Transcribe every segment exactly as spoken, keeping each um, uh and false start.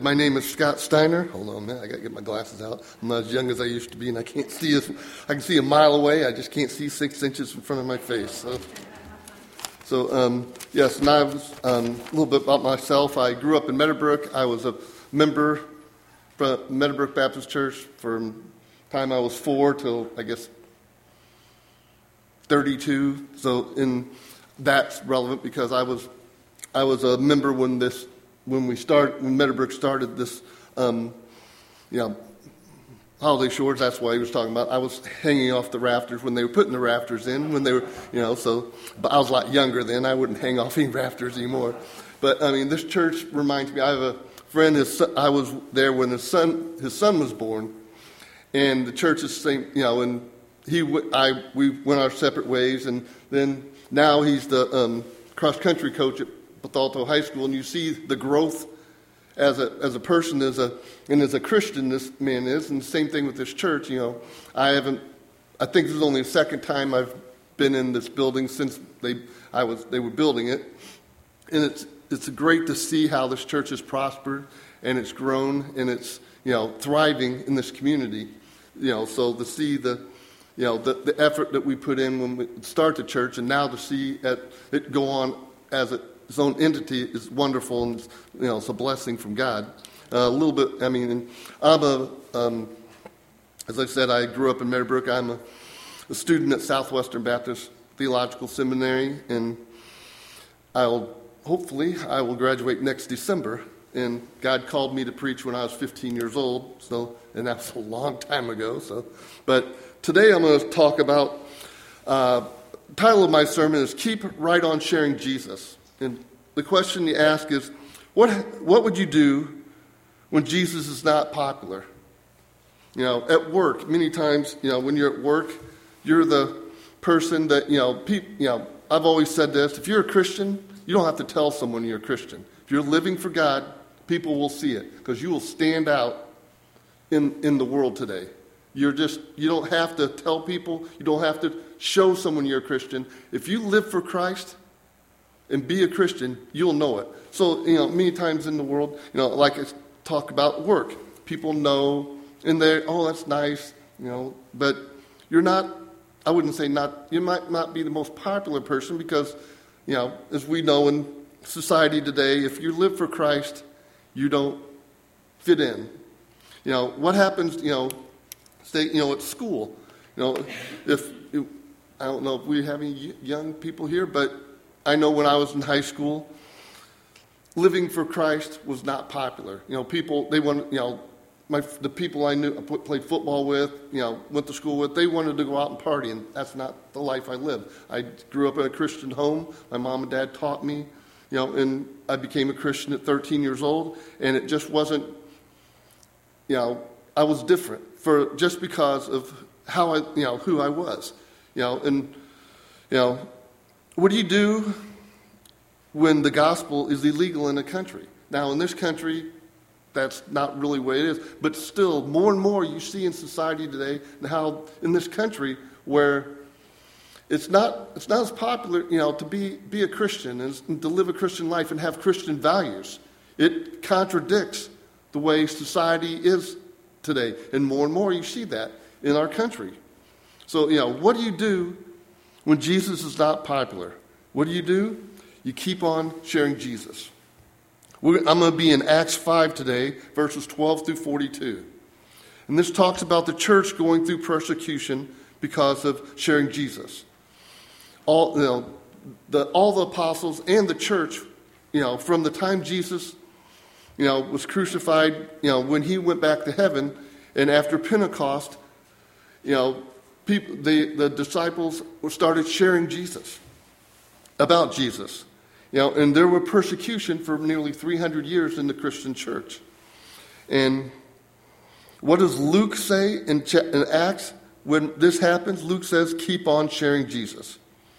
My name is Scott Steiner. Hold on a minute, I got to get my glasses out. I'm not as young as I used to be, and I can't see as I can see a mile away. I just can't see six inches in front of my face. So, so um, yes, and I was um, a little bit about myself. I grew up in Meadowbrook. I was a member of Meadowbrook Baptist Church from the time I was four till I guess thirty-two. So, in that's relevant because I was I was a member when this. When we start, when Meadowbrook started this, um, you know, holiday shores, that's what he was talking about. I was hanging off the rafters when they were putting the rafters in, when they were, you know, so, but I was a lot younger then. I wouldn't hang off any rafters anymore. But, I mean, this church reminds me, I have a friend, his son, I was there when his son, his son was born, and the church is the same, you know, and he, I, we went our separate ways, and then now he's the um, cross-country coach at Bethalto High School, and you see the growth as a as a person, as a and as a Christian this man is, and the same thing with this church. You know, I haven't. I think this is only the second time I've been in this building since they I was they were building it, and it's it's great to see how this church has prospered and it's grown and it's you know thriving in this community. You know, so to see the you know the, the effort that we put in when we start the church, and now to see it, it go on as it. Its own entity is wonderful, and you know it's a blessing from God. Uh, a little bit, I mean, I'm a, um, as I said, I grew up in Meadowbrook. I'm a, a student at Southwestern Baptist Theological Seminary, and I'll hopefully I will graduate next December. And God called me to preach when I was fifteen years old, so and that's a long time ago. So, but today I'm going to talk about. Uh, the title of my sermon is "Keep Right on Sharing Jesus." And the question you ask is, what what would you do when Jesus is not popular? You know, at work, many times, you know, when you're at work, you're the person that, you know, pe- you know, I've always said this, if you're a Christian, you don't have to tell someone you're a Christian. If you're living for God, people will see it because you will stand out in, in the world today. You're just, you don't have to tell people, you don't have to show someone you're a Christian. If you live for Christ, and be a Christian, you'll know it. So, you know, many times in the world, you know, like I talk about work, people know, and they're, oh, that's nice, you know, but you're not, I wouldn't say not, you might not be the most popular person because, you know, as we know in society today, if you live for Christ, you don't fit in. You know, what happens, you know, say, you know, at school, you know, if, I don't know if we have any young people here, but I know when I was in high school, living for Christ was not popular. You know, people, they wanted, you know, my the people I knew, I played football with, you know, went to school with, they wanted to go out and party, and that's not the life I lived. I grew up in a Christian home. My mom and dad taught me, you know, and I became a Christian at thirteen years old, and it just wasn't, you know, I was different for just because of how I, you know, who I was, you know, and, you know, what do you do when the gospel is illegal in a country? Now, in this country, that's not really the way it is. But still, more and more you see in society today and how in this country where it's not it's not as popular, you know, to be, be a Christian and to live a Christian life and have Christian values. It contradicts the way society is today. And more and more you see that in our country. So, you know, what do you do when Jesus is not popular? What do you do? You keep on sharing Jesus. We're, I'm going to be in Acts five today, verses twelve through forty-two. And this talks about the church going through persecution because of sharing Jesus. All, you know, the, all the apostles and the church, you know, from the time Jesus, you know, was crucified, you know, when he went back to heaven, and after Pentecost, you know, People, the, the disciples started sharing Jesus, about Jesus. You know, and there were persecution for nearly three hundred years in the Christian church. And what does Luke say in, in Acts when this happens? Luke says, keep on sharing Jesus.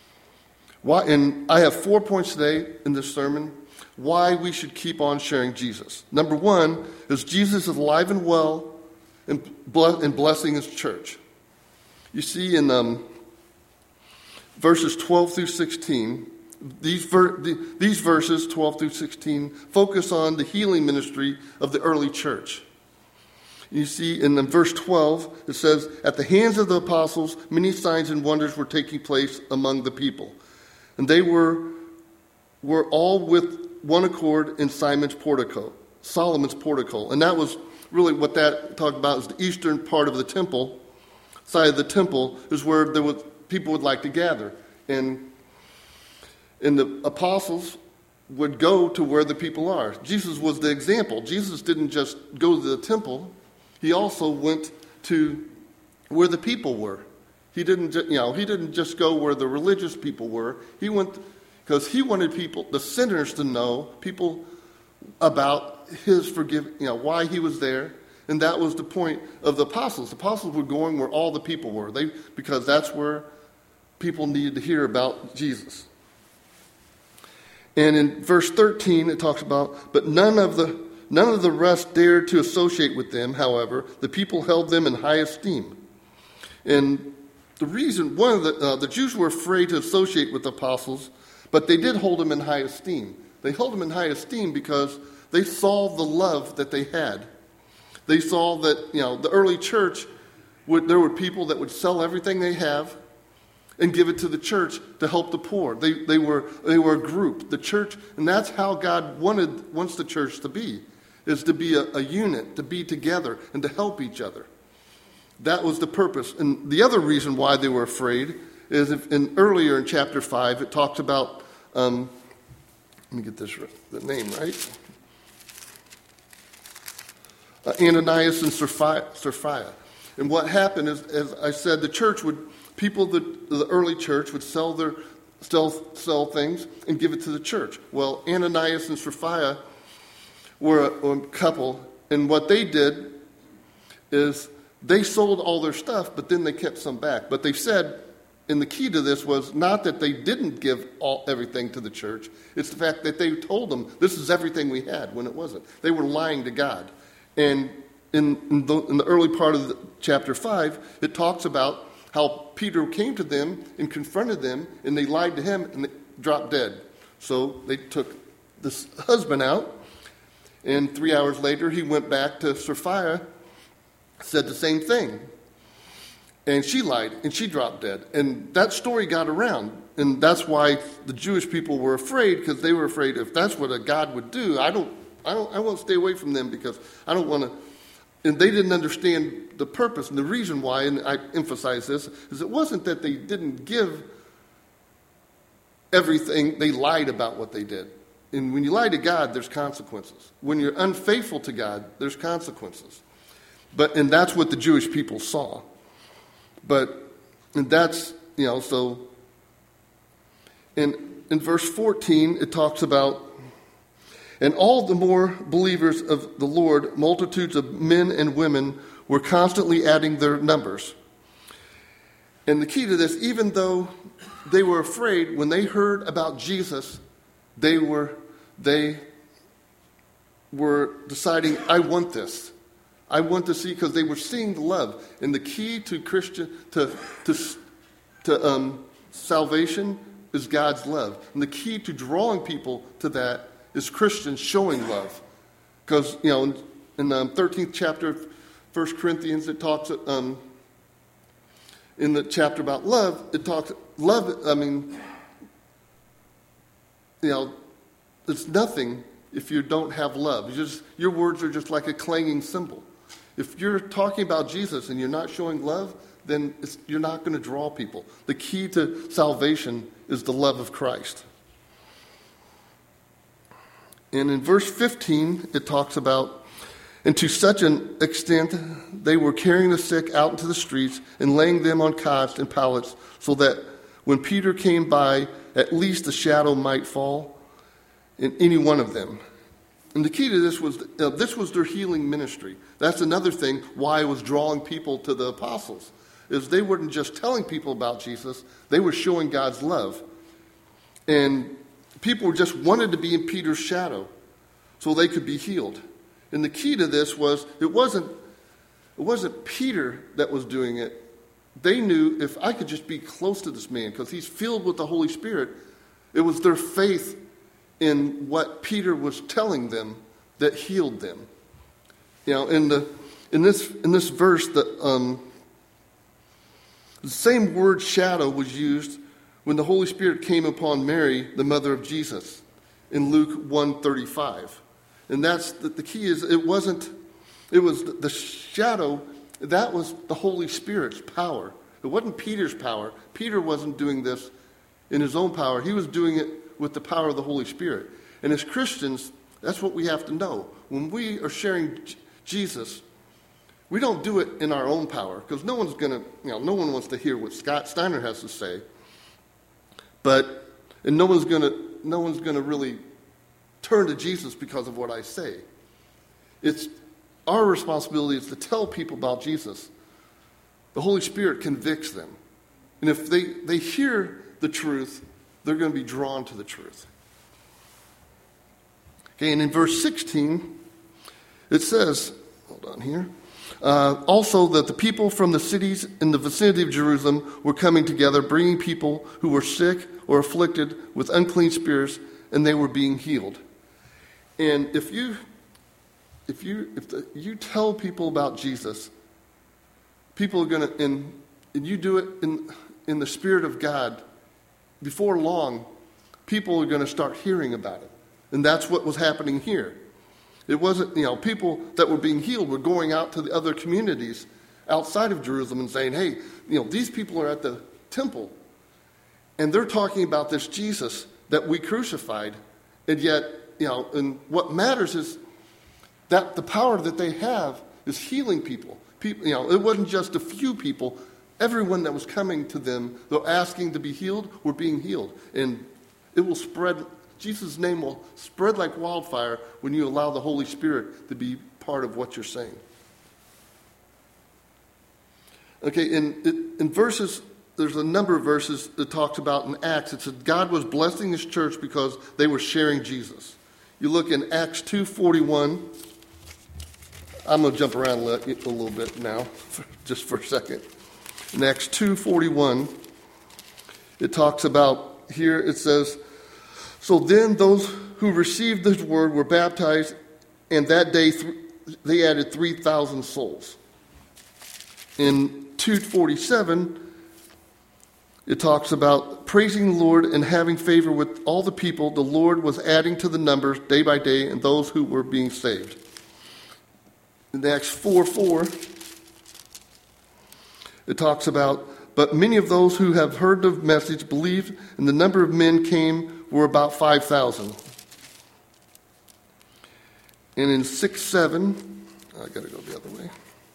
Why? And I have four points today in this sermon why we should keep on sharing Jesus. Number one is Jesus is alive and well and, and blessing his church. You see in um, verses twelve through sixteen, These, ver- the, these verses, twelve through sixteen, focus on the healing ministry of the early church. You see in verse twelve, it says, "At the hands of the apostles, many signs and wonders were taking place among the people. And they were, were all with one accord in Simon's portico, Solomon's portico." And that was really what that talked about, is the eastern part of the temple, side of the temple, is where there was, people would like to gather. And, and the apostles would go to where the people are. Jesus was the example. Jesus didn't just go to the temple. He also went to where the people were. He didn't, ju- you know, he didn't just go where the religious people were. He went because he wanted people, the sinners, to know people about his forgive, you know, why he was there, and that was the point of the apostles. The apostles were going where all the people were, they because that's where people needed to hear about Jesus. And in verse thirteen, it talks about, "But none of the None of the rest dared to associate with them, however. The people held them in high esteem." And the reason, one of the, uh, the Jews were afraid to associate with the apostles, but they did hold them in high esteem. They held them in high esteem because they saw the love that they had. They saw that, you know, the early church, would, there were people that would sell everything they have and give it to the church to help the poor. They, they, were, they were a group, the church, and that's how God wanted wants the church to be. Is to be a, a unit, to be together, and to help each other. That was the purpose. And the other reason why they were afraid is if in, earlier in chapter five, it talks about, um, let me get this the name right, uh, Ananias and Sapphira. And what happened is, as I said, the church would, people, the, the early church would sell their, sell, sell things and give it to the church. Well, Ananias and Sapphira were a, a couple, and what they did is they sold all their stuff, but then they kept some back. But they said, and the key to this was not that they didn't give all everything to the church, it's the fact that they told them, this is everything we had, when it wasn't. They were lying to God. And in, in, the, in the early part of the, chapter five, it talks about how Peter came to them and confronted them, and they lied to him, and they dropped dead. So they took this husband out, and three hours later, he went back to Sapphira, said the same thing. And she lied, and she dropped dead. And that story got around. And that's why the Jewish people were afraid, because they were afraid if that's what a God would do, I don't, I don't, I won't stay away from them because I don't want to. And they didn't understand the purpose and the reason why, and I emphasize this, is it wasn't that they didn't give everything, they lied about what they did. And when you lie to God, there's consequences. When you're unfaithful to God, there's consequences. But and that's what the Jewish people saw. But and that's, you know, so in in verse fourteen it talks about, "And all the more believers of the Lord, multitudes of men and women, were constantly adding their numbers." And the key to this, even though they were afraid, when they heard about Jesus, they were they were deciding, I want this. I want to see, because they were seeing the love. And the key to Christian to to to um, salvation is God's love. And the key to drawing people to that is Christians showing love. Because, you know, in, in the thirteenth chapter of First Corinthians, it talks, um, in the chapter about love, it talks, love, I mean, you know, it's nothing if you don't have love. You just, your words are just like a clanging cymbal. If you're talking about Jesus and you're not showing love, then it's, you're not going to draw people. The key to salvation is the love of Christ. And in verse fifteen, it talks about, "And to such an extent they were carrying the sick out into the streets and laying them on cots and pallets, so that when Peter came by, at least a shadow might fall in any one of them." And the key to this was, uh, this was their healing ministry. That's another thing why it was drawing people to the apostles, is they weren't just telling people about Jesus, they were showing God's love. And people just wanted to be in Peter's shadow so they could be healed. And the key to this was, it wasn't, it wasn't Peter that was doing it. They knew, if I could just be close to this man, because he's filled with the Holy Spirit, It was their faith in what Peter was telling them that healed them. You know, in the in this in this verse, the um, the same word "shadow" was used when the Holy Spirit came upon Mary, the mother of Jesus, in Luke one thirty-five. And that's the, the key. Is it wasn't it was the, the shadow. That was the Holy Spirit's power. It wasn't Peter's power. Peter wasn't doing this in his own power. He was doing it with the power of the Holy Spirit. And as Christians, that's what we have to know. When we are sharing J- Jesus, we don't do it in our own power, because no one's going to, you know, no one wants to hear what Scott Steiner has to say. But and no one's going to, no one's going to really turn to Jesus because of what I say. It's our responsibility is to tell people about Jesus. The Holy Spirit convicts them. And if they, they hear the truth, they're going to be drawn to the truth. Okay, and in verse sixteen, it says, hold on here, uh, also that the people from the cities in the vicinity of Jerusalem were coming together, bringing people who were sick or afflicted with unclean spirits, and they were being healed. And if you if you if the, you tell people about Jesus, people are going to, and, and you do it in in the Spirit of God, before long, people are going to start hearing about it. And that's what was happening here. It wasn't, you know, people that were being healed were going out to the other communities outside of Jerusalem and saying, hey, you know, these people are at the temple, and they're talking about this Jesus that we crucified. And yet, you know, and what matters is that the power that they have is healing people. People, you know, it wasn't just a few people. Everyone that was coming to them, though asking to be healed, were being healed. And it will spread, Jesus' name will spread like wildfire when you allow the Holy Spirit to be part of what you're saying. Okay, in, in verses, there's a number of verses that talks about in Acts. It said God was blessing his church because they were sharing Jesus. You look in Acts two forty-one. I'm going to jump around a little bit now, just for a second. In Acts two forty-one, it talks about, here it says, so then those who received this word were baptized, and that day th- they added three thousand souls. In two forty-seven, it talks about praising the Lord and having favor with all the people. The Lord was adding to the numbers day by day and those who were being saved. In Acts four four, it talks about, but many of those who have heard the message believed, and the number of men came were about five thousand. And in six seven, I got to go the other way.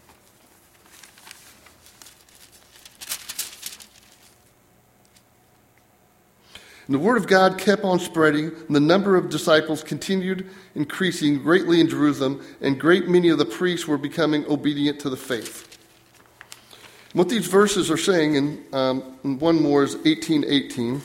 And the word of God kept on spreading, and the number of disciples continued increasing greatly in Jerusalem, and great many of the priests were becoming obedient to the faith. And what these verses are saying, and, um, and one more is eighteen eighteen.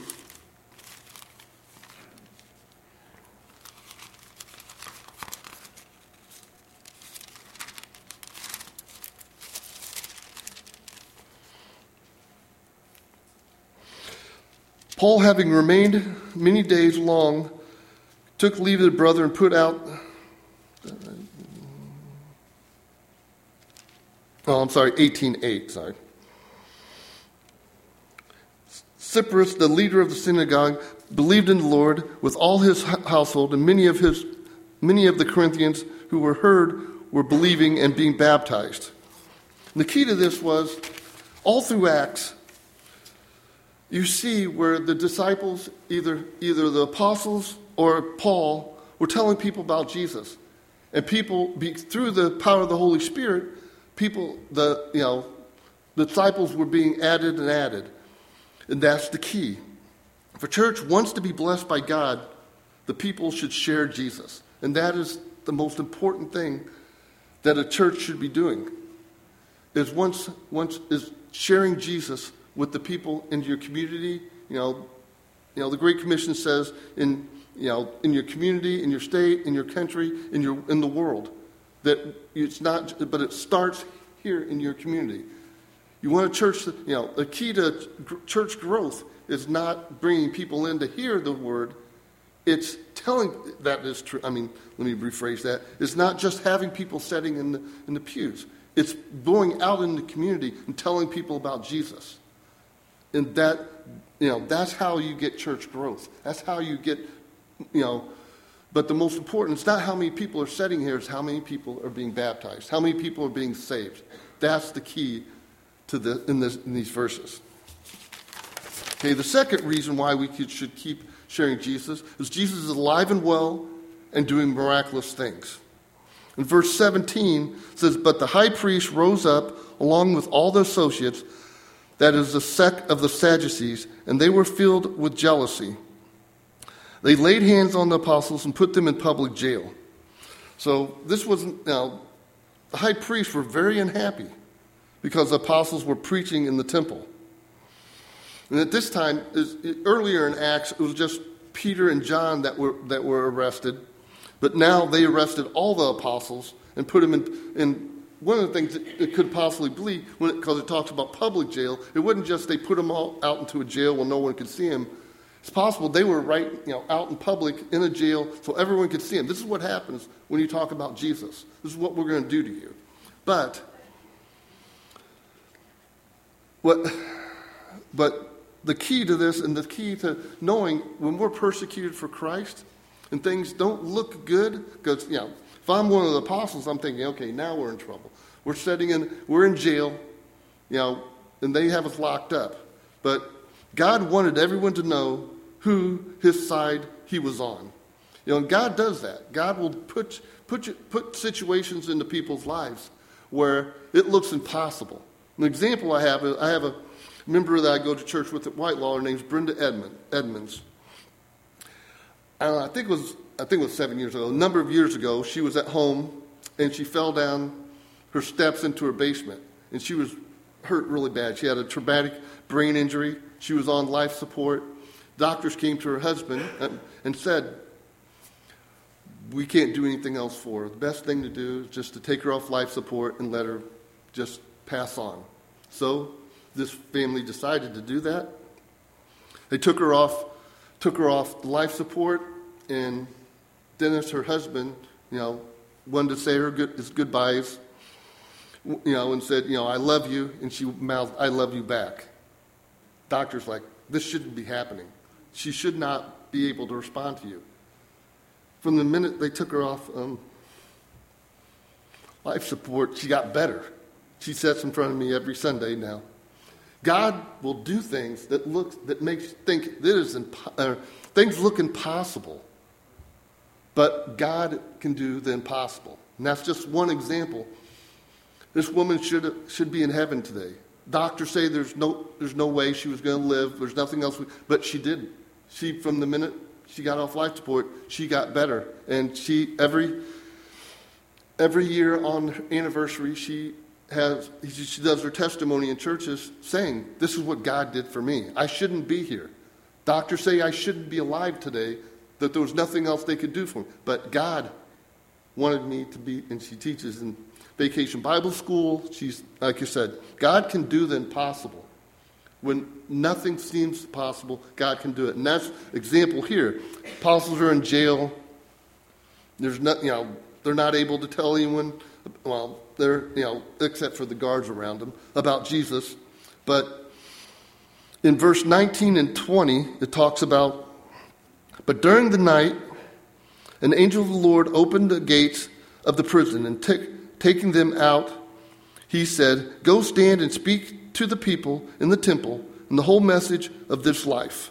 Paul, having remained many days long, took leave of the brother and put out... Oh, I'm sorry, eighteen eight, sorry. Cyprus, the leader of the synagogue, believed in the Lord with all his household, and many of his, many of the Corinthians who were heard were believing and being baptized. And the key to this was, all through Acts, you see where the disciples, either either the apostles or Paul, were telling people about Jesus, and people, be, through the power of the Holy Spirit, people, the you know, the disciples were being added and added, and that's the key. If a church wants to be blessed by God, the people should share Jesus, and that is the most important thing that a church should be doing. Is once once is sharing Jesus with the people in your community. You know, you know, the Great Commission says in, you know, in your community, in your state, in your country, in your in the world, that it's not, but it starts here in your community. You want a church, that, you know, the key to church growth is not bringing people in to hear the word. It's telling, that is true. I mean, let me rephrase that. It's not just having people sitting in the, in the pews. It's going out in the community and telling people about Jesus. And that, you know, that's how you get church growth. That's how you get, you know, but the most important, it's not how many people are sitting here, it's how many people are being baptized, how many people are being saved. That's the key to the in, this, in these verses. Okay, the second reason why we could, should keep sharing Jesus is Jesus is alive and well and doing miraculous things. In verse seventeen, it says, "But the high priest rose up along with all the associates, that is the sect of the Sadducees, and they were filled with jealousy. They laid hands on the apostles and put them in public jail." So this wasn't, now, the high priests were very unhappy because the apostles were preaching in the temple. And at this time, earlier in Acts, it was just Peter and John that were that were arrested. But now they arrested all the apostles and put them in, in one of the things that it could possibly be, because it, it talks about public jail, it wasn't just they put them all out into a jail where no one could see them. It's possible they were right, you know, out in public in a jail so everyone could see them. This is what happens when you talk about Jesus. This is what we're going to do to you. But, what, but the key to this and the key to knowing when we're persecuted for Christ and things don't look good, because, you know, if I'm one of the apostles, I'm thinking, okay, now we're in trouble. We're sitting in, we're in jail, you know, and they have us locked up. But God wanted everyone to know who his side he was on. You know, and God does that. God will put put put situations into people's lives where it looks impossible. An example I have is I have a member that I go to church with at Whitelaw. Her name's Brenda Edmond, Edmonds. And I think it was I think it was seven years ago. A number of years ago, she was at home and she fell down her steps into her basement, and she was hurt really bad. She had a traumatic brain injury. She was on life support. Doctors came to her husband and, and said, "We can't do anything else for her. The best thing to do is just to take her off life support and let her just pass on." So this family decided to do that. They took her off, took her off life support, and Dennis, her husband, you know, wanted to say her good, his goodbyes, you know, and said, you know, "I love you," and she mouthed, "I love you back." Doctor's like, this shouldn't be happening. She should not be able to respond to you. From the minute they took her off um, life support, she got better. She sits in front of me every Sunday now. God will do things that look that makes you think that is impo- uh, things look impossible, but God can do the impossible. And that's just one example. This woman should should be in heaven today. Doctors say there's no there's no way she was going to live. There's nothing else, we, but she didn't. She, from the minute she got off life support, she got better, and she every every year on her anniversary she has she does her testimony in churches saying, "This is what God did for me. I shouldn't be here. Doctors say I shouldn't be alive today. That there was nothing else they could do for me, but God wanted me to be." And she teaches in Vacation Bible School. She's, like you said, God can do the impossible. When nothing seems possible, God can do it. And that's example here. Apostles are in jail. There's not, you know, they're not able to tell anyone, well, they're, you know, except for the guards around them, about Jesus. But in verse nineteen and twenty, it talks about, "But during the night, an angel of the Lord opened the gates of the prison and took Taking them out, he said, 'Go stand and speak to the people in the temple and the whole message of this life.'"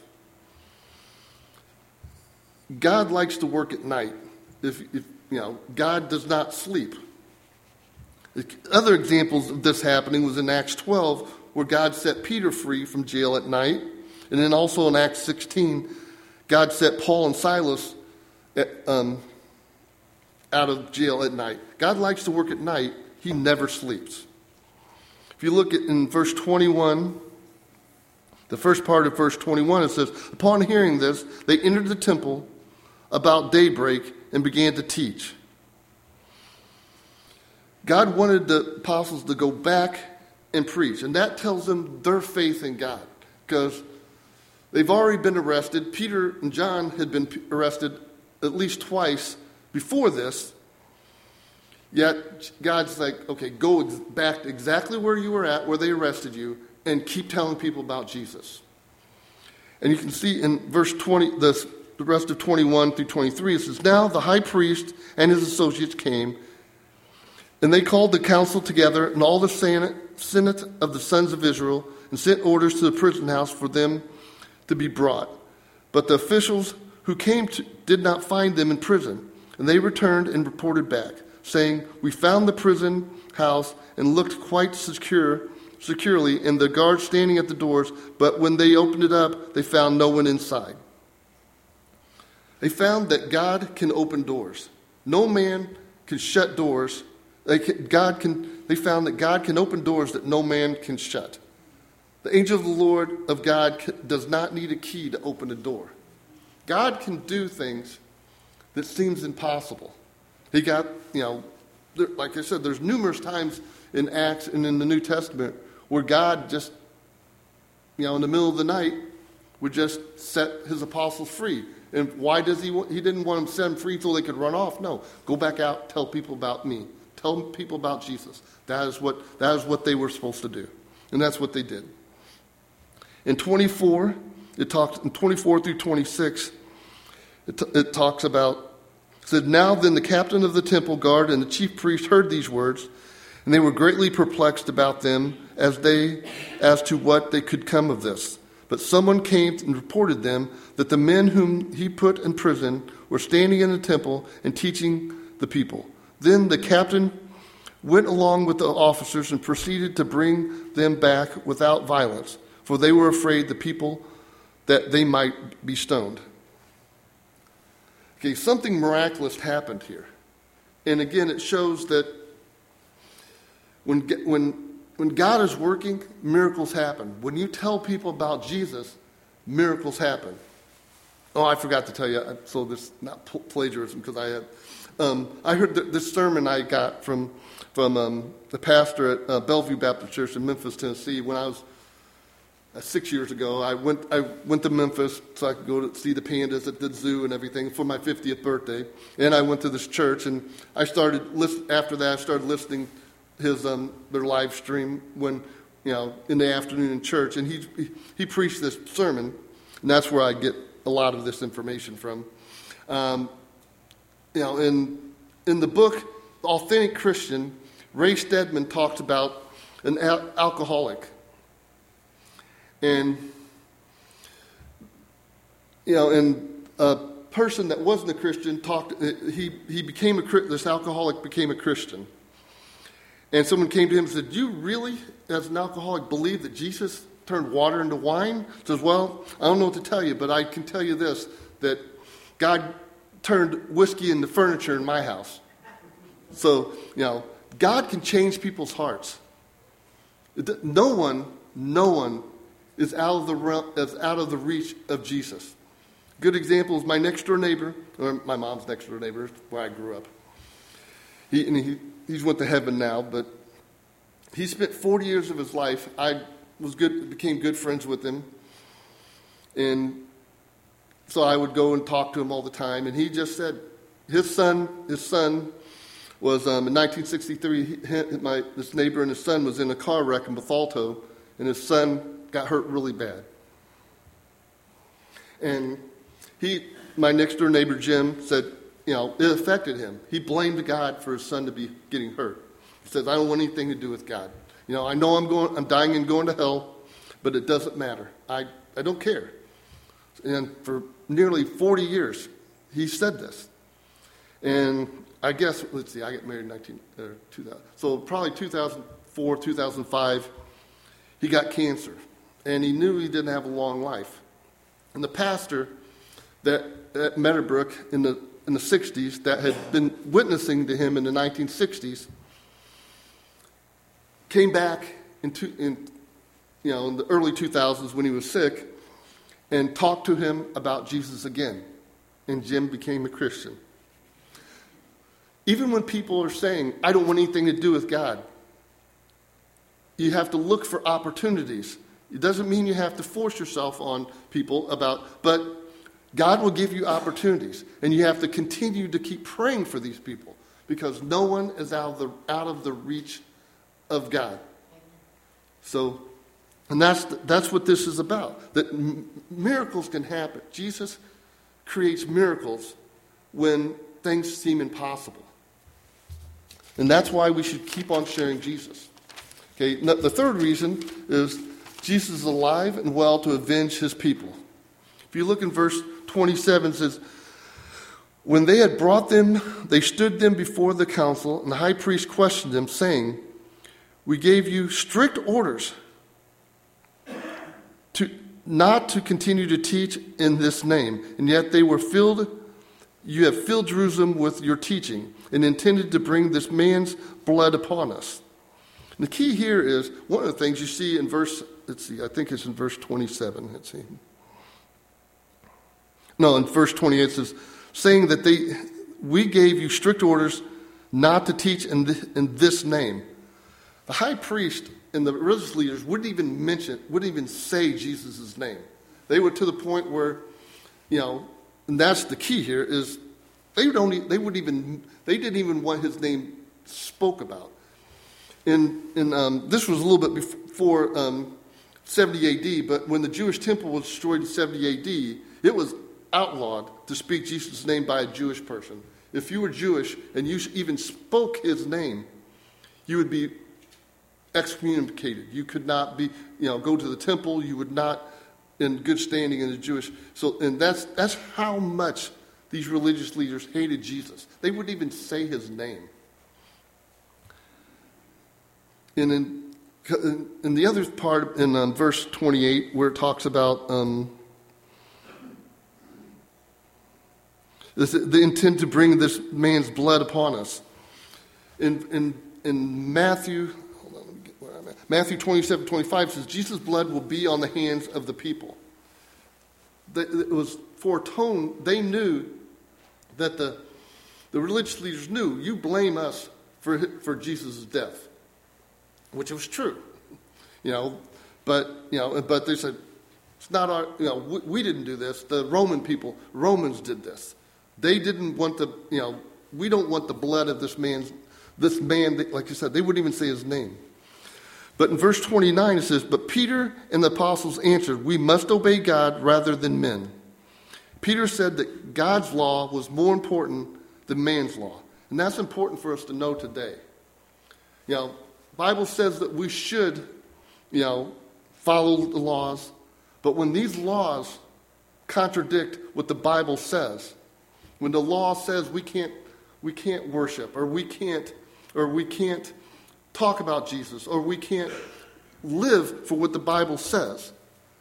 God likes to work at night. If, if you know, God does not sleep. Other examples of this happening was in Acts twelve, where God set Peter free from jail at night, and then also in Acts sixteen, God set Paul and Silas at, um, out of jail at night. God likes to work at night. He never sleeps. If you look at in verse twenty-one, the first part of verse twenty-one, it says, "Upon hearing this, they entered the temple about daybreak and began to teach." God wanted the apostles to go back and preach. And that tells them their faith in God, because they've already been arrested. Peter and John had been arrested at least twice before this. Yet God's like, okay, go back exactly where you were at, where they arrested you, and keep telling people about Jesus. And you can see in verse twenty, the, the rest of twenty-one through twenty-three, it says, now the high priest and his associates came, and they called the council together and all the senate of the sons of Israel, and sent orders to the prison house for them to be brought. But the officials who came to, did not find them in prison, and they returned and reported back, saying, we found the prison house and looked quite secure, securely, and the guards standing at the doors, but when they opened it up, they found no one inside. They found that God can open doors. No man can shut doors. They can, God can. They found that God can open doors that no man can shut. The angel of the Lord of God does not need a key to open a door. God can do things that seems impossible. He got, you know, there, like I said, there's numerous times in Acts and in the New Testament where God just, you know, in the middle of the night would just set his apostles free. And why does he? He didn't want them to set them free until they could run off. No, go back out, tell people about me, tell people about Jesus. That is what that is what they were supposed to do, and that's what they did. In twenty-four, it talks in twenty-four through twenty-six. It, t- it talks about. It said, now then the captain of the temple guard and the chief priest heard these words, and they were greatly perplexed about them as they as to what they could come of this. But someone came and reported them that the men whom he put in prison were standing in the temple and teaching the people. Then the captain went along with the officers and proceeded to bring them back without violence, for they were afraid the people that they might be stoned. Okay, something miraculous happened here. And again, it shows that when when when God is working, miracles happen. When you tell people about Jesus, miracles happen. Oh, I forgot to tell you, so this is not plagiarism, because I had, um, I heard th- this sermon I got from from um, the pastor at uh, Bellevue Baptist Church in Memphis, Tennessee, when I was uh, six years ago. I went I went to Memphis so I could go to see the pandas at the zoo and everything for my fiftieth birthday. And I went to this church, and I started list- after that I started listening his um, their live stream when, you know, in the afternoon in church, and he, he he preached this sermon, and that's where I get a lot of this information from. Um, you know, in in the book Authentic Christian, Ray Stedman talks about an al- alcoholic, and you know, and a person that wasn't a Christian talked. He he became a this alcoholic became a Christian. And someone came to him and said, do you really, as an alcoholic, believe that Jesus turned water into wine? He says, well, I don't know what to tell you, but I can tell you this, that God turned whiskey into furniture in my house. So, you know, God can change people's hearts. No one, no one is out of the realm, is out of the reach of Jesus. Good example is my next door neighbor, or my mom's next door neighbor, where I grew up. He, and he, he's went to heaven now, but he spent forty years of his life. I was good, became good friends with him, and so I would go and talk to him all the time. And he just said, his son, his son was um, in nineteen sixty-three. He, my this neighbor and his son was in a car wreck in Bethalto, and his son got hurt really bad. And he, my next door neighbor Jim, said, you know, it affected him. He blamed God for his son to be getting hurt. He says, I don't want anything to do with God. You know, I know I'm going, I'm dying and going to hell, but it doesn't matter. I, I don't care. And for nearly forty years, he said this. And I guess, let's see, I got married in nineteen, uh, two thousand. So probably two thousand four, two thousand five, he got cancer. And he knew he didn't have a long life. And the pastor that at Meadowbrook in the in the sixties that had been witnessing to him in the nineteen sixties came back into in you know in the early two thousands when he was sick and talked to him about Jesus again, and Jim became a Christian. Even when people are saying, I don't want anything to do with God, you have to look for opportunities. It doesn't mean you have to force yourself on people about, but God will give you opportunities. And you have to continue to keep praying for these people because no one is out of the, out of the reach of God. So, and that's, that's what this is about. That m- miracles can happen. Jesus creates miracles when things seem impossible. And that's why we should keep on sharing Jesus. Okay, now, the third reason is Jesus is alive and well to avenge his people. If you look in verse twenty-seven, it says, when they had brought them, they stood them before the council, and the high priest questioned them, saying, we gave you strict orders to not to continue to teach in this name, and yet they were filled, you have filled Jerusalem with your teaching, and intended to bring this man's blood upon us. And the key here is, one of the things you see in verse, let's see, I think it's in verse twenty-seven, let's see. No, in verse twenty-eight it says, saying that they, we gave you strict orders not to teach in, th- in this name. The high priest and the religious leaders wouldn't even mention, wouldn't even say Jesus' name. They were to the point where, you know, and that's the key here, is they would only, they would even, they didn't even want his name spoke about. And, and um, this was a little bit before um, seventy A D, but when the Jewish temple was destroyed in seventy A D, it was outlawed to speak Jesus' name by a Jewish person. If you were Jewish and you even spoke his name, you would be excommunicated. You could not be, you know, go to the temple. You would not in good standing in the Jewish. So, and that's that's how much these religious leaders hated Jesus. They wouldn't even say his name. And in, in the other part, in um, verse twenty-eight, where it talks about um, this, the intent to bring this man's blood upon us. In in in Matthew. Matthew twenty-seven, twenty-five says, Jesus' blood will be on the hands of the people. It was foretold, they knew that the, the religious leaders knew, you blame us for, for Jesus' death, which was true. You know, but, you know, but they said, it's not our, you know, we, we didn't do this. The Roman people, Romans did this. They didn't want the, you know, we don't want the blood of this man's, this man, like you said, they wouldn't even say his name. But in verse twenty-nine it says, but Peter and the apostles answered, we must obey God rather than men. Peter said that God's law was more important than man's law. And that's important for us to know today. You know, the Bible says that we should, you know, follow the laws. But when these laws contradict what the Bible says, when the law says we can't, we can't worship, or we can't, or we can't talk about Jesus, or we can't live for what the Bible says,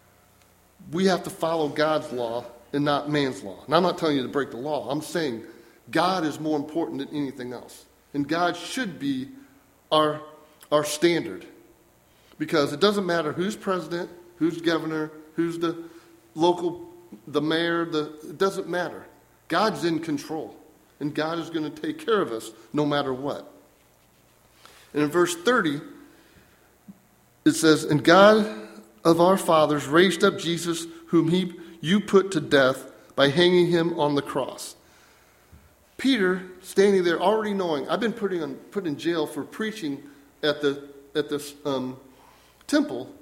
we have to follow God's law and not man's law. And I'm not telling you to break the law. I'm saying God is more important than anything else. And God should be our, our standard. Because it doesn't matter who's president, who's governor, who's the local, the mayor, the, it doesn't matter. God's in control. And God is going to take care of us no matter what. And in verse thirty, it says, and God of our fathers raised up Jesus, whom he you put to death by hanging him on the cross. Peter, standing there already knowing, I've been put in, put in jail for preaching at the at this um, temple.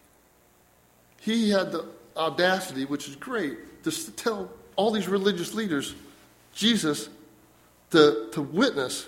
He had the audacity, which is great, to tell all these religious leaders, Jesus, to, to witness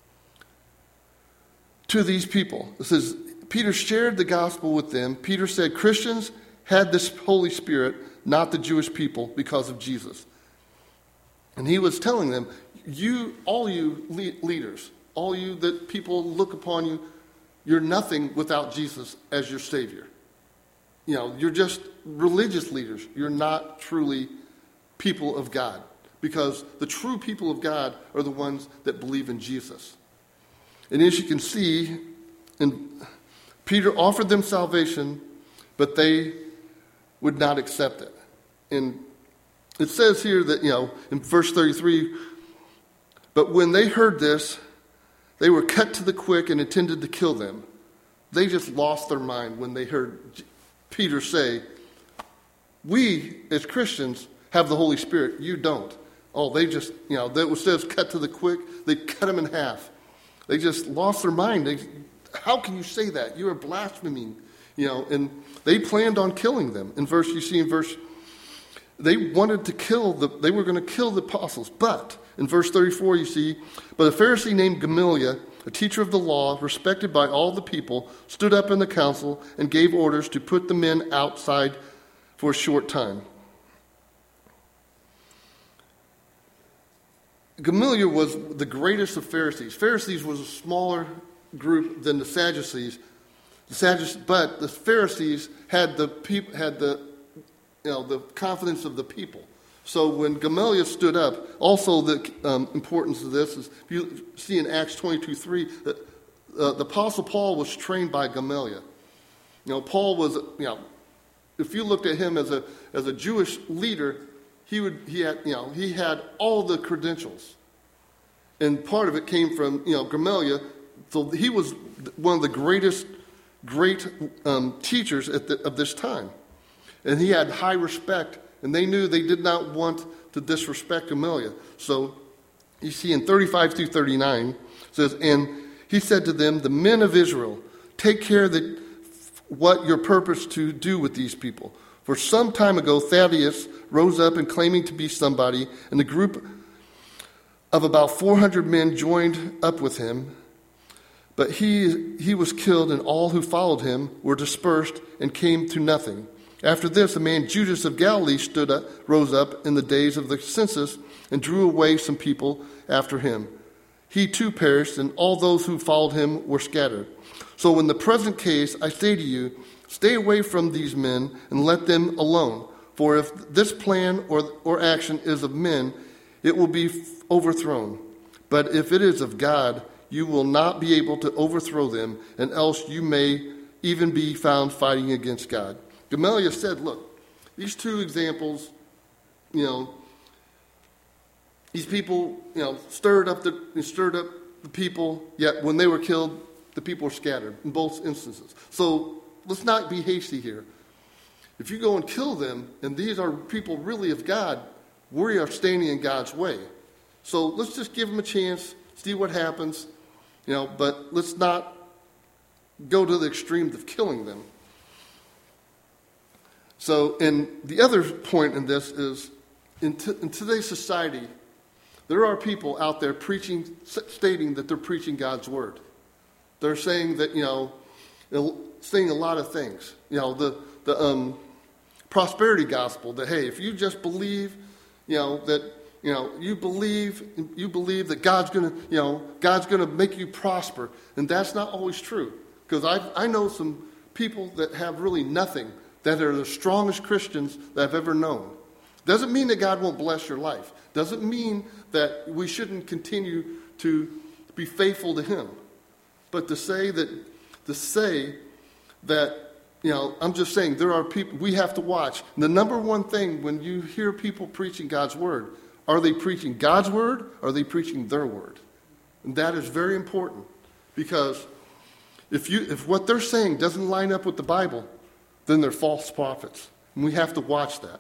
to these people. It says, Peter shared the gospel with them. Peter said Christians had this Holy Spirit, not the Jewish people, because of Jesus. And he was telling them, you, all you le- leaders, all you that people look upon you, you're nothing without Jesus as your Savior. You know, you're just religious leaders. You're not truly people of God. Because the true people of God are the ones that believe in Jesus. And as you can see, and Peter offered them salvation, but they would not accept it. And it says here that, you know, in verse thirty-three, but when they heard this, they were cut to the quick and intended to kill them. they just lost their mind when they heard Peter say, we as Christians have the Holy Spirit, you don't. Oh, they just, you know, they, instead of cut to the quick, they cut them in half. They just lost their mind. They, how can you say that? You are blaspheming, you know, and they planned on killing them. In verse, you see in verse, they wanted to kill the, they were going to kill the apostles. But in verse thirty-four, you see, but a Pharisee named Gamaliel, a teacher of the law, respected by all the people, stood up in the council and gave orders to put the men outside for a short time. Gamaliel was the greatest of Pharisees. Pharisees was a smaller group than the Sadducees. The Sadducees, but the Pharisees had the peop, had the you know the confidence of the people. So when Gamaliel stood up, also the um, importance of this is if you see in Acts twenty-two three that uh, the Apostle Paul was trained by Gamaliel. You know, Paul was you know if you looked at him as a as a Jewish leader, he would he had you know he had all the credentials, and part of it came from you know Gamaliel. So he was one of the greatest great um, teachers at the, of this time, and he had high respect. And they knew they did not want to disrespect Gamaliel. So you see in thirty-five through thirty-nine, it says, and he said to them, the men of Israel, take care that what your purpose to do with these people. For some time ago, Thaddeus rose up and claiming to be somebody, and a group of about four hundred men joined up with him. But he, he was killed, and all who followed him were dispersed and came to nothing. After this, a man, Judas of Galilee, stood up, rose up in the days of the census and drew away some people after him. He too perished, and all those who followed him were scattered. So in the present case, I say to you, stay away from these men and let them alone. For if this plan or, or action is of men, it will be overthrown. But if it is of God, you will not be able to overthrow them, and else you may even be found fighting against God. Gamaliel said, look, these two examples, you know, these people, you know, stirred up the stirred up the people, yet when they were killed, the people were scattered in both instances. So let's not be hasty here. If you go and kill them, and these are people really of God, we are standing in God's way. So let's just give them a chance, see what happens, you know, but let's not go to the extreme of killing them. So, and the other point in this is, in, t- in today's society, there are people out there preaching, stating that they're preaching God's word. They're saying that, you know, saying a lot of things. You know, the the um, prosperity gospel, that, hey, if you just believe, you know, that, you know, you believe, you believe that God's going to, you know, God's going to make you prosper. And that's not always true. Because I I know some people that have really nothing, that are the strongest Christians that I've ever known. Doesn't mean that God won't bless your life. Doesn't mean that we shouldn't continue to be faithful to him. But to say that, to say that, you know, I'm just saying there are people, we have to watch. And the number one thing when you hear people preaching God's word, are they preaching God's word or are they preaching their word? And that is very important. Because if you if what they're saying doesn't line up with the Bible, then they're false prophets. And we have to watch that.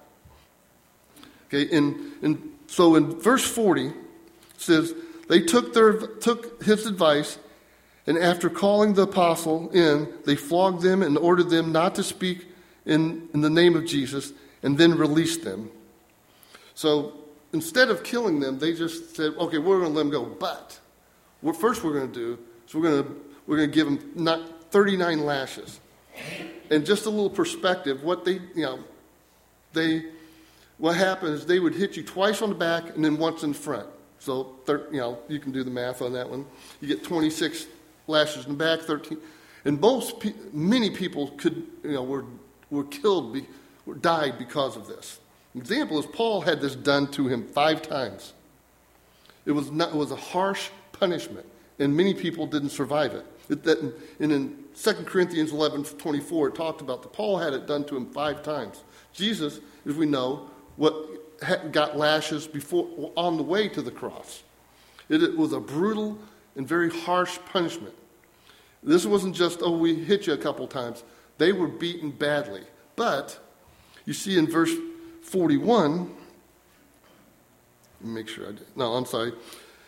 Okay, and, and so in verse forty, it says, they took their took his advice, and after calling the apostle in, they flogged them and ordered them not to speak in, in the name of Jesus, and then released them. So instead of killing them, they just said, okay, we're going to let them go. But what first we're going to do is we're going to we're going to give them not thirty-nine lashes. And just a little perspective, what they, you know, they, what happens is they would hit you twice on the back and then once in front. So, you know, you can do the math on that one. You get twenty-six lashes in the back, thirteen. And most, many people could, you know, were were killed, be, were died because of this. An example is Paul had this done to him five times. It was not, it was a harsh punishment, and many people didn't survive it. It that, and in Second Corinthians eleven twenty-four, it talked about that Paul had it done to him five times. Jesus, as we know, what got lashes before on the way to the cross. It, it was a brutal and very harsh punishment. This wasn't just, oh, we hit you a couple times. They were beaten badly. But you see in verse forty-one, let me make sure I did. No, I'm sorry.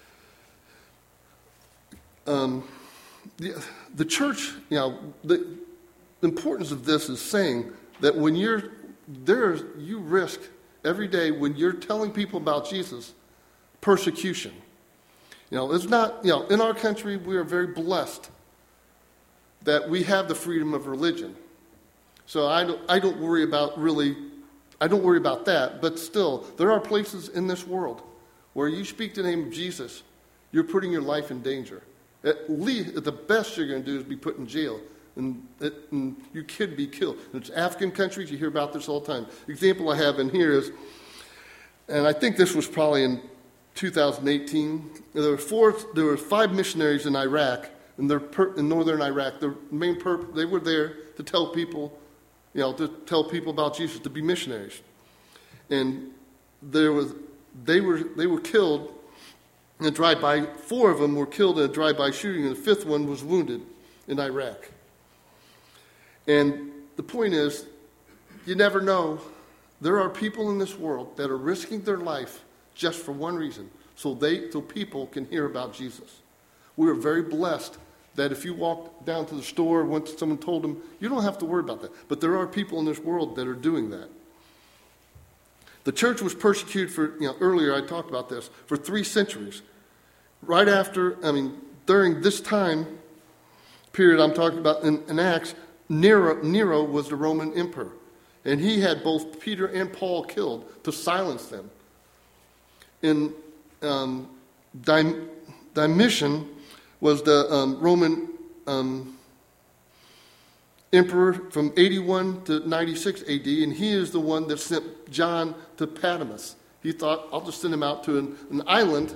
Um, the, the church, you know, the, the importance of this is saying that when you're there, you risk every day when you're telling people about Jesus, persecution. You know, it's not, you know, in our country, we are very blessed that we have the freedom of religion. So I don't, I don't worry about really, I don't worry about that. But still, there are places in this world where you speak the name of Jesus, you're putting your life in danger. At least, the best you're going to do is be put in jail. And, it, and you could be killed. It's African countries, you hear about this all the time. The example I have in here is, and I think this was probably in two thousand eighteen, there were four, there were five missionaries in Iraq, in, their per, in northern Iraq. Their main purpose, they were there to tell people, you know, to tell people about Jesus, to be missionaries. And there was, they were, they were killed in a drive-by. Four of them were killed in a drive-by shooting, and the fifth one was wounded in Iraq. And the point is, you never know. There are people in this world that are risking their life just for one reason, so they, so people can hear about Jesus. We are very blessed that if you walk down to the store, once someone told them, you don't have to worry about that. But there are people in this world that are doing that. The church was persecuted for, you know, earlier I talked about this, for three centuries. Right after, I mean, during this time period I'm talking about in, in Acts, Nero, Nero was the Roman emperor. And he had both Peter and Paul killed to silence them. In um, Domitian was the um, Roman um, emperor from eighty-one to ninety-six A D, and he is the one that sent John to Patmos. He thought, I'll just send him out to an, an island,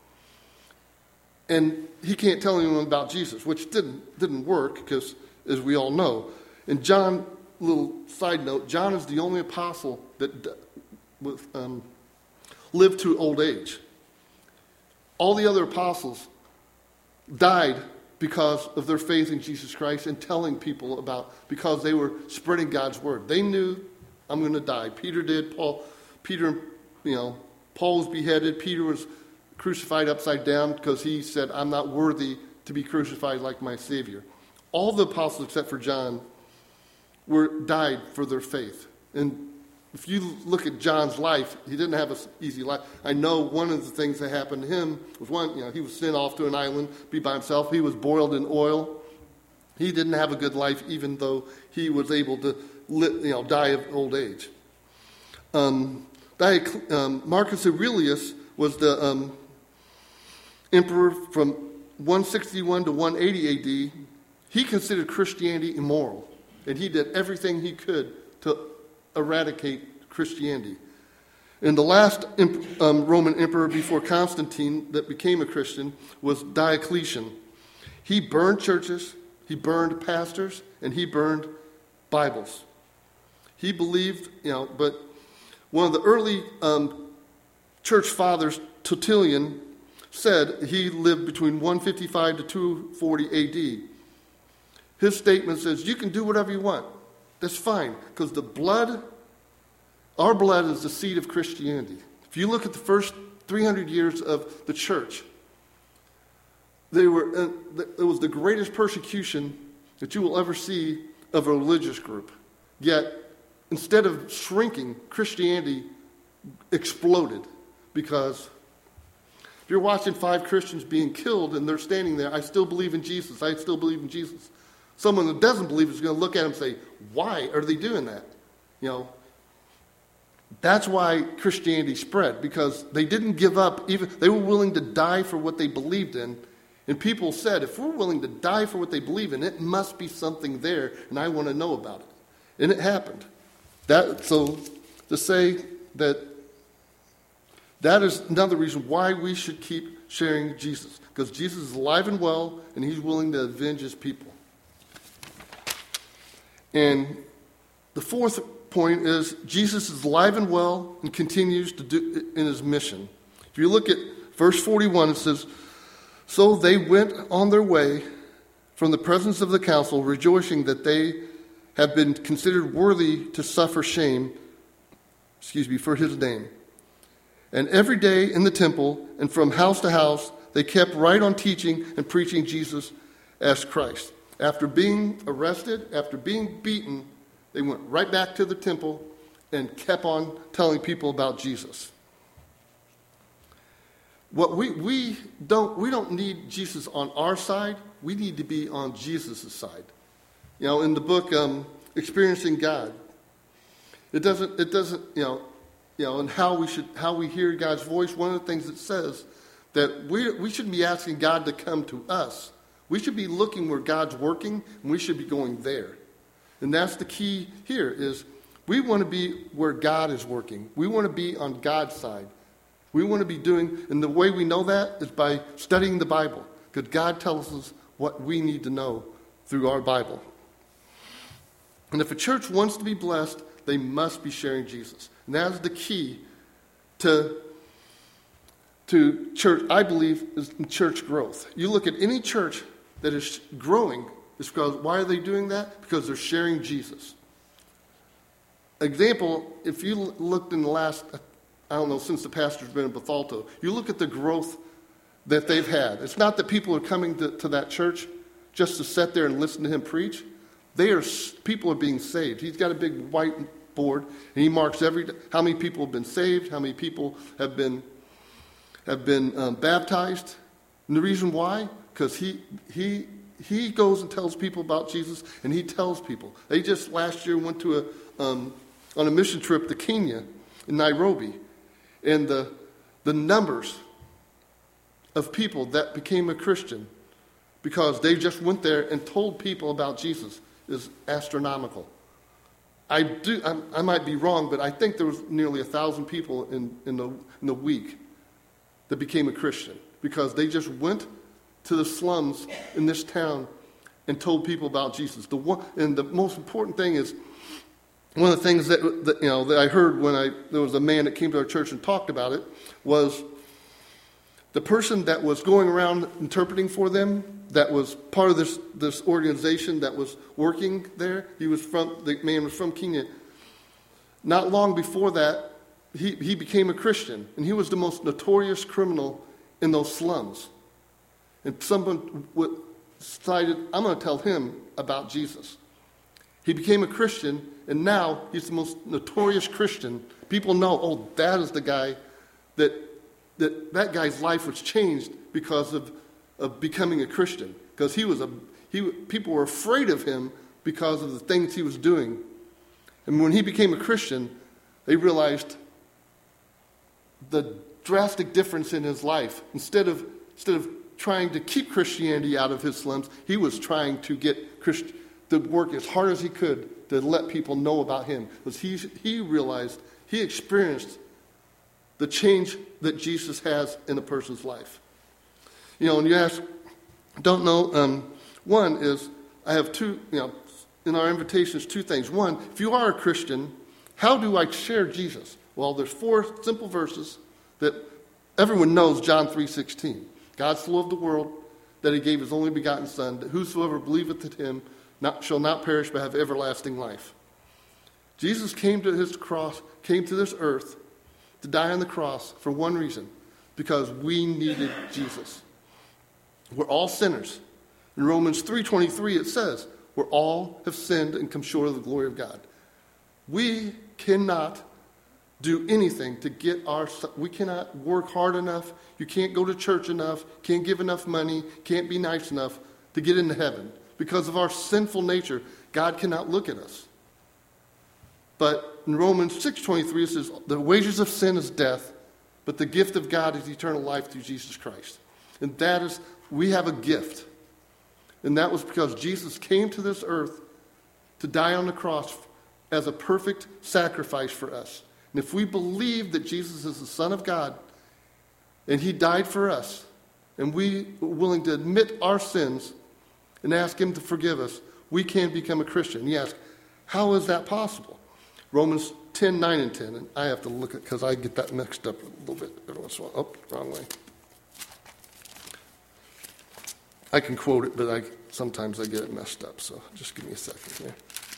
and he can't tell anyone about Jesus, which didn't didn't work because, as we all know. And John, little side note, John is the only apostle that with, um, lived to old age. All the other apostles died because of their faith in Jesus Christ and telling people about, because they were spreading God's word. They knew, I'm going to die. Peter did. Paul, Peter, you know, Paul was beheaded. Peter was crucified upside down because he said, I'm not worthy to be crucified like my Savior. All the apostles except for John were died for their faith. And if you look at John's life, he didn't have an easy life. I know one of the things that happened to him was one, you know, he was sent off to an island, be by himself. He was boiled in oil. He didn't have a good life, even though he was able to, you know, die of old age. Um, um, Marcus Aurelius was the um, emperor from one sixty-one to one eighty A D. He considered Christianity immoral, and he did everything he could to eradicate Christianity. And the last um, Roman emperor before Constantine that became a Christian was Diocletian. He burned churches, he burned pastors, and he burned Bibles. He believed, you know, but one of the early um, church fathers, Tertullian, said he lived between one fifty-five to two forty A D. His statement says, you can do whatever you want. That's fine, because the blood, our blood is the seed of Christianity. If you look at the first three hundred years of the church, they were, uh, it was the greatest persecution that you will ever see of a religious group. Yet, instead of shrinking, Christianity exploded, because if you're watching five Christians being killed and they're standing there, I still believe in Jesus, I still believe in Jesus. Someone that doesn't believe is going to look at him and say, why are they doing that? You know, that's why Christianity spread, because they didn't give up. Even they were willing to die for what they believed in. And people said, if we're willing to die for what they believe in, it must be something there, and I want to know about it. And it happened. That, so to say that that is another reason why we should keep sharing Jesus, because Jesus is alive and well, and he's willing to avenge his people. And the fourth point is Jesus is alive and well and continues to do in his mission. If you look at verse forty-one, it says, so they went on their way from the presence of the council, rejoicing that they have been considered worthy to suffer shame, excuse me, for his name. And every day in the temple and from house to house, they kept right on teaching and preaching Jesus as Christ. After being arrested, after being beaten, they went right back to the temple and kept on telling people about Jesus. What we we don't we don't need Jesus on our side. We need to be on Jesus' side. You know, in the book um, Experiencing God, it doesn't it doesn't you know you know and how we should how we hear God's voice. One of the things it says that we we shouldn't be asking God to come to us. We should be looking where God's working, and we should be going there. And that's the key here is we want to be where God is working. We want to be on God's side. We want to be doing, and the way we know that is by studying the Bible, because God tells us what we need to know through our Bible. And if a church wants to be blessed, they must be sharing Jesus. And that is the key to, to church, I believe, is church growth. You look at any church that is growing, it's because, why are they doing that? Because they're sharing Jesus. Example, if you looked in the last, I don't know, since the pastor's been in Bethalto, you look at the growth that they've had. It's not that people are coming to, to that church just to sit there and listen to him preach. They are people are being saved. He's got a big white board, and he marks every how many people have been saved, how many people have been have been um, baptized. And the reason why, because he he he goes and tells people about Jesus, and he tells people. They just last year went to a um, on a mission trip to Kenya, in Nairobi. And the the numbers of people that became a Christian because they just went there and told people about Jesus is astronomical. I do I, I might be wrong, but I think there was nearly a thousand people in, in the in the week that became a Christian because they just went to the slums in this town and told people about Jesus. The one and the most important thing is, one of the things that, that you know that I heard when I there was a man that came to our church and talked about it was the person that was going around interpreting for them, that was part of this this organization that was working there. He was from the man was from Kenya. Not long before that, he he became a Christian, and he was the most notorious criminal in those slums. And someone decided, I'm going to tell him about Jesus. He became a Christian, and now he's the most notorious Christian. People know, oh, that is the guy that that that guy's life was changed because of, of becoming a Christian. Because he was a he people were afraid of him because of the things he was doing. And when he became a Christian, they realized the drastic difference in his life. Instead of instead of trying to keep Christianity out of his slums, he was trying to get Christ, to work as hard as he could to let people know about him. Because he, he realized, he experienced the change that Jesus has in a person's life. You know, and you ask, don't know, um, one is, I have two, you know, in our invitations, two things. One, if you are a Christian, how do I share Jesus? Well, there's four simple verses that everyone knows, John three sixteen. God so loved the world that he gave his only begotten Son, that whosoever believeth in him not, shall not perish but have everlasting life. Jesus came to his cross, came to this earth to die on the cross for one reason, because we needed Jesus. We're all sinners. In Romans three twenty-three it says, we all have sinned and come short of the glory of God. We cannot do anything to get our, we cannot work hard enough, you can't go to church enough, can't give enough money, can't be nice enough to get into heaven. Because of our sinful nature, God cannot look at us. But in Romans six twenty-three it says, the wages of sin is death, but the gift of God is eternal life through Jesus Christ. And that is, we have a gift. And that was because Jesus came to this earth to die on the cross as a perfect sacrifice for us. And if we believe that Jesus is the Son of God, and he died for us, and we are willing to admit our sins and ask him to forgive us, we can become a Christian. And you ask, how is that possible? Romans ten, nine and ten, and I have to look at, because I get that mixed up a little bit every once in a while. Oh, wrong way. I can quote it, but I sometimes I get it messed up, so just give me a second here.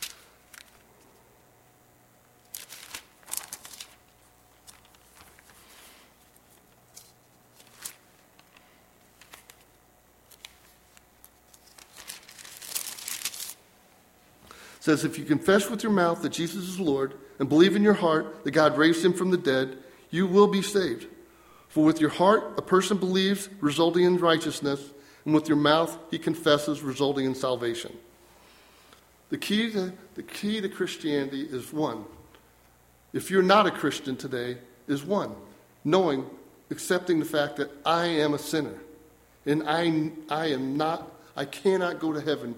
It says, if you confess with your mouth that Jesus is Lord and believe in your heart that God raised him from the dead, you will be saved. For with your heart a person believes, resulting in righteousness, and with your mouth he confesses, resulting in salvation. The key to, the key to Christianity is one. If you're not a Christian today, is one. Knowing, accepting the fact that I am a sinner. And I, I am not, I cannot go to heaven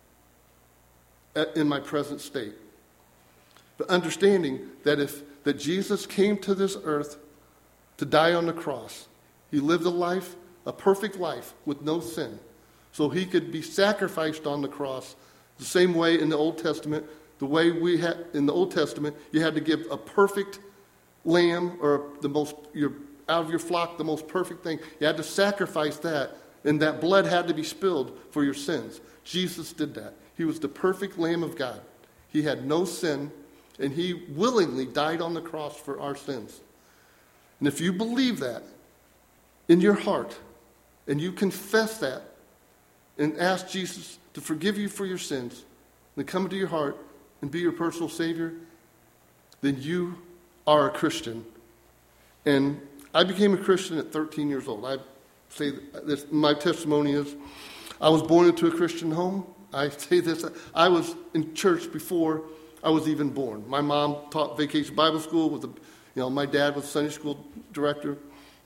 in my present state. But understanding that if that Jesus came to this earth to die on the cross, he lived a life, a perfect life with no sin, so he could be sacrificed on the cross the same way in the Old Testament. The way we had in the Old Testament, you had to give a perfect lamb, or the most your out of your flock, the most perfect thing. You had to sacrifice that, and that blood had to be spilled for your sins. Jesus did that. He was the perfect Lamb of God. He had no sin, and he willingly died on the cross for our sins. And if you believe that in your heart, and you confess that, and ask Jesus to forgive you for your sins, and come into your heart and be your personal Savior, then you are a Christian. And I became a Christian at thirteen years old. I say this, my testimony is, I was born into a Christian home. I say this, I was in church before I was even born. My mom taught Vacation Bible School. With a, you know, my dad was Sunday school director.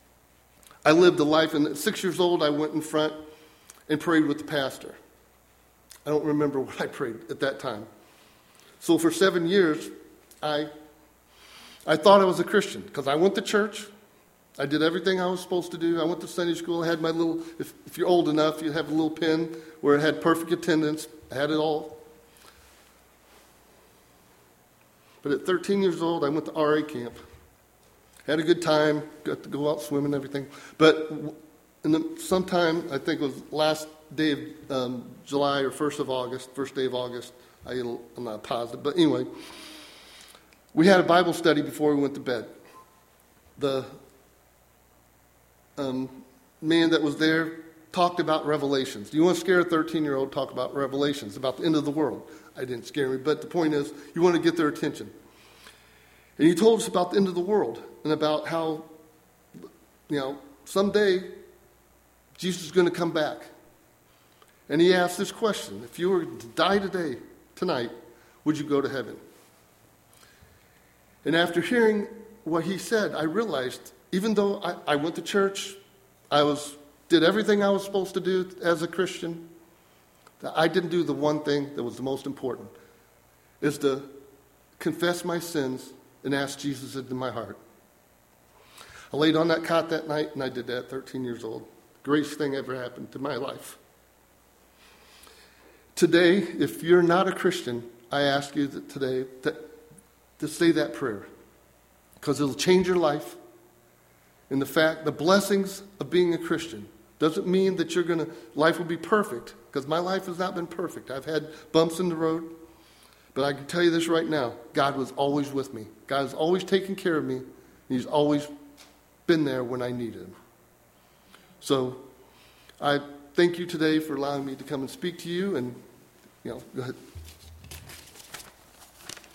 I lived a life, and at six years old, I went in front and prayed with the pastor. I don't remember what I prayed at that time. So for seven years, I, I thought I was a Christian because I went to church. I did everything I was supposed to do. I went to Sunday school. I had my little, if, if you're old enough, you have a little pen where it had perfect attendance. I had it all. But at thirteen years old, I went to R A camp. Had a good time, got to go out swimming and everything. But in the, sometime, I think it was last day of um, July or first of August, first day of August, I, I'm not positive. But anyway, we had a Bible study before we went to bed. The Um, man that was there talked about Revelations. Do you want to scare a thirteen-year-old? Talk about Revelations, about the end of the world. I didn't scare me, but the point is, you want to get their attention. And he told us about the end of the world and about how, you know, someday Jesus is going to come back. And he asked this question: if you were to die today, tonight, would you go to heaven? And after hearing what he said, I realized, even though I, I went to church, I was did everything I was supposed to do as a Christian, that I didn't do the one thing that was the most important, is to confess my sins and ask Jesus into my heart. I laid on that cot that night, and I did that at thirteen years old. Greatest thing ever happened to my life. Today, if you're not a Christian, I ask you that today to, to say that prayer, because it'll change your life. And the fact, the blessings of being a Christian doesn't mean that you're going to, life will be perfect, because my life has not been perfect. I've had bumps in the road, but I can tell you this right now, God was always with me. God has always taken care of me, and he's always been there when I needed him. So I thank you today for allowing me to come and speak to you, and, you know, go ahead.